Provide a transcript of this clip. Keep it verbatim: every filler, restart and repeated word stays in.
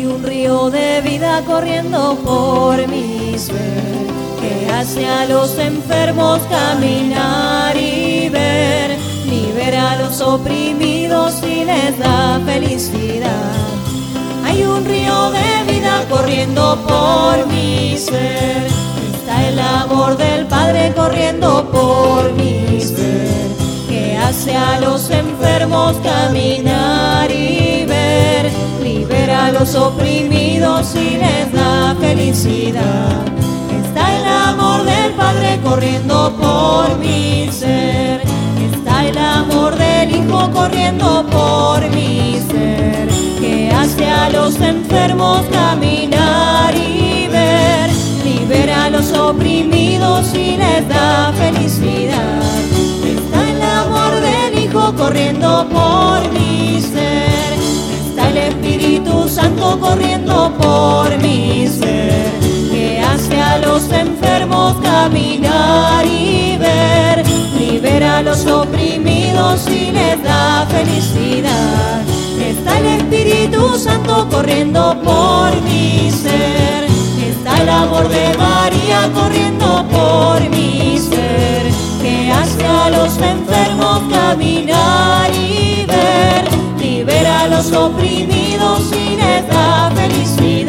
Hay un río de vida corriendo por mi ser, que hace a los enfermos caminar y ver, libera a los oprimidos y les da felicidad. Hay un río de vida corriendo por mi ser, está el amor del Padre corriendo por mi ser, que hace a los enfermos caminar y ver, libera a los oprimidos y les da felicidad. Está el amor del Padre corriendo por mi ser, está el amor del Hijo corriendo por mi ser, que hace a los enfermos caminar y ver, libera a los oprimidos y les da felicidad. Está el amor del Hijo corriendo por mi ser, está el Espíritu Santo corriendo por mi ser, que hace a los enfermos caminar y ver, libera a los oprimidos y les da felicidad. Está el Espíritu Santo corriendo por mi ser, está el amor de María corriendo por mi ser, que hace a los enfermos caminar y ver, libera a los oprimidos y les da felicidad.